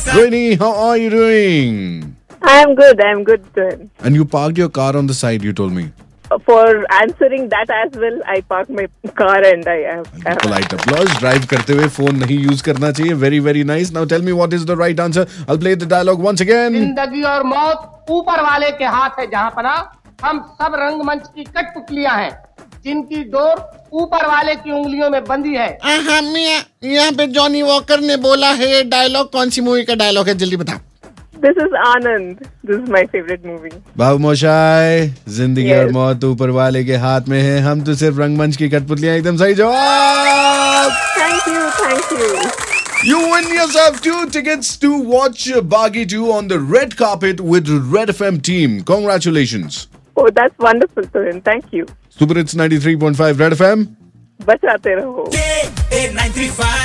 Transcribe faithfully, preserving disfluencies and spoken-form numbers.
Rainy, how are you doing? I am good. I am good. Then. And you parked your car on the side, you told me. For answering that as well, I parked my car and I have. I have Polite applause. Drive करते हुए phone नहीं use करना चाहिए. Very very nice. Now tell me what is the right answer. I'll play the dialogue once again. जिंदगी और मौत ऊपर वाले के हाथ है जहाँ पना. हम सब रंगमंच की कठपुतलियां हैं जिनकी डोर ऊपर वाले की उंगलियों में बंधी है. हाँ मियाँ, यहाँ पे जॉनी वॉकर ने बोला है डायलॉग. कौन सी मूवी का डायलॉग है, जल्दी बताओ. This is Anand. This is my favorite movie. बाबू मोशाय, जिंदगी Yes. और मौत ऊपर वाले के हाथ में है. हम तो सिर्फ रंगमंच की कठपुतलियां. एकदम सही जवाब. Thank you. Thank you. You win yourself two tickets to watch Baghi two on the red carpet with Red F M team. Congratulations. Oh, that's wonderful, Turin. Thank you. Super Hits ninety-three point five Red F M. बचाते रहो. nine three five